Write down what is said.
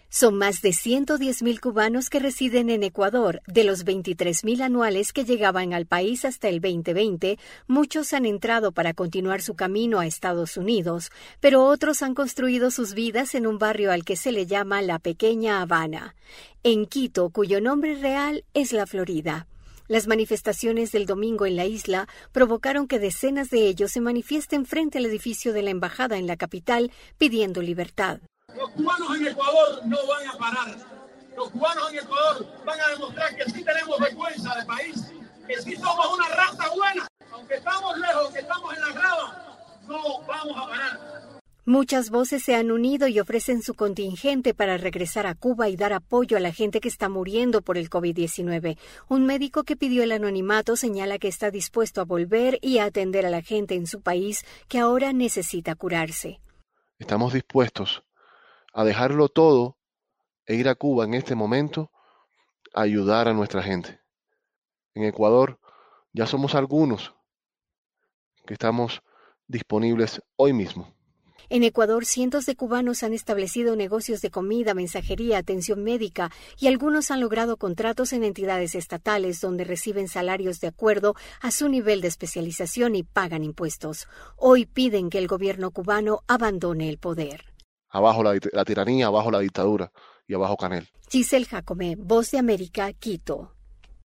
Son más de 110.000 cubanos que residen en Ecuador. De los 23.000 anuales que llegaban al país hasta el 2020, muchos han entrado para continuar su camino a Estados Unidos, pero otros han construido sus vidas en un barrio al que se le llama la Pequeña Habana, en Quito, cuyo nombre real es La Florida. Las manifestaciones del domingo en la isla provocaron que decenas de ellos se manifiesten frente al edificio de la embajada en la capital pidiendo libertad. Los cubanos en Ecuador no van a parar. Los cubanos en Ecuador van a demostrar que sí tenemos vergüenza de país, que sí somos una raza buena. Aunque estamos lejos, aunque estamos en la grava, no vamos a parar. Muchas voces se han unido y ofrecen su contingente para regresar a Cuba y dar apoyo a la gente que está muriendo por el COVID-19. Un médico que pidió el anonimato señala que está dispuesto a volver y a atender a la gente en su país que ahora necesita curarse. Estamos dispuestos a dejarlo todo e ir a Cuba en este momento a ayudar a nuestra gente. En Ecuador ya somos algunos que estamos disponibles hoy mismo. En Ecuador, cientos de cubanos han establecido negocios de comida, mensajería, atención médica y algunos han logrado contratos en entidades estatales donde reciben salarios de acuerdo a su nivel de especialización y pagan impuestos. Hoy piden que el gobierno cubano abandone el poder. Abajo la tiranía, abajo la dictadura y abajo Canel. Giselle Jacome, Voz de América, Quito.